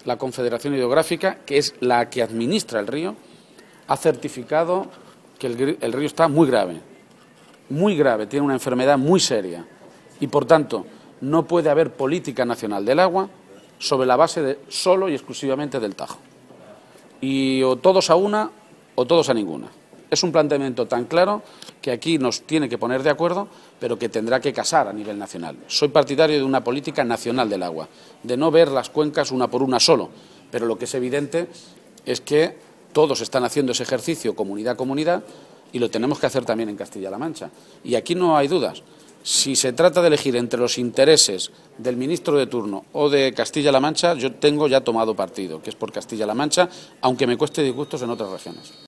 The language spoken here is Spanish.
la Confederación Hidrográfica, que es la que administra el río, ha certificado que el río está muy grave, tiene una enfermedad muy seria y, por tanto, no puede haber política nacional del agua sobre la base solo y exclusivamente del Tajo. Y o todos a una o todos a ninguna. Es un planteamiento tan claro que aquí nos tiene que poner de acuerdo, pero que tendrá que casar a nivel nacional. Soy partidario de una política nacional del agua, de no ver las cuencas una por una solo, pero lo que es evidente es que todos están haciendo ese ejercicio comunidad a comunidad y lo tenemos que hacer también en Castilla-La Mancha. Y aquí no hay dudas. Si se trata de elegir entre los intereses del ministro de turno o de Castilla-La Mancha, yo tengo ya tomado partido, que es por Castilla-La Mancha, aunque me cueste disgustos en otras regiones.